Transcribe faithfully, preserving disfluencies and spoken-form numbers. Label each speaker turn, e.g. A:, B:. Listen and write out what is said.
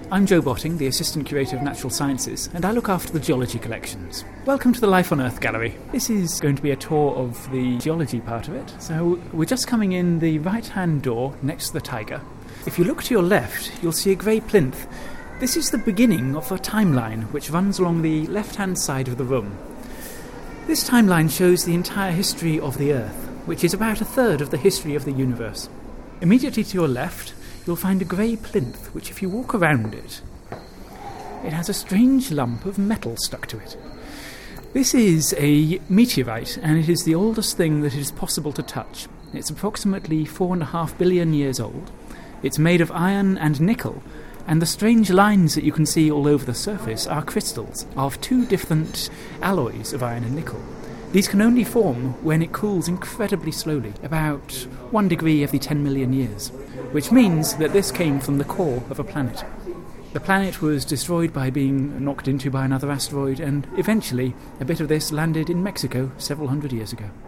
A: I'm Joe Botting, the Assistant Curator of Natural Sciences, and I look after the geology collections. Welcome to the Life on Earth Gallery. This is going to be a tour of the geology part of it. So we're just coming in the right-hand door next to the tiger. If you look to your left, you'll see a grey plinth. This is the beginning of a timeline which runs along the left-hand side of the room. This timeline shows the entire history of the Earth, which is about a third of the history of the universe. Immediately to your left, you'll find a grey plinth, which if you walk around it, it has a strange lump of metal stuck to it. This is a meteorite, and it is the oldest thing that it is possible to touch. It's approximately four and a half billion years old. It's made of iron and nickel, and the strange lines that you can see all over the surface are crystals of two different alloys of iron and nickel. These can only form when it cools incredibly slowly, about one degree every ten million years, which means that this came from the core of a planet. The planet was destroyed by being knocked into by another asteroid, and eventually a bit of this landed in Mexico several hundred years ago.